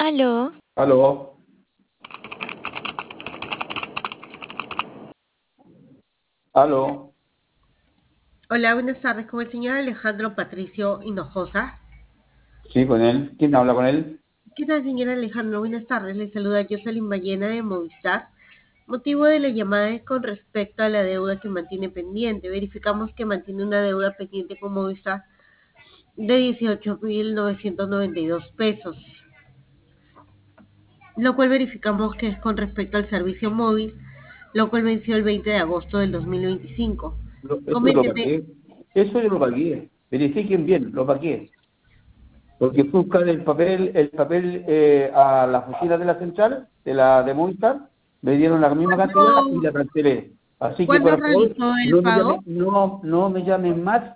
Aló, Aló, aló, Hola, buenas tardes, con el señor Alejandro Patricio Hinojosa. sí, con él. ¿Quién habla con él? ¿Qué tal, señor Alejandro? Buenas tardes, le saluda Jocelyn Ballena de Movistar. Motivo de la llamada es con respecto a la deuda que mantiene pendiente. Verificamos que mantiene una deuda pendiente con Movistar de 18.992 pesos, lo cual verificamos que es con respecto al servicio móvil, lo cual venció el 20 de agosto del 2025. Eso yo lo Coménteme. pagué. Eso yo lo pagué. Verifiquen bien, lo pagué. Porque fui a buscar el papel a la oficina de la central, de Movistar, me dieron la misma cantidad y la ¿Cuándo, cancelé. Así que cuándo por favor, realizó el pago? no me llamen más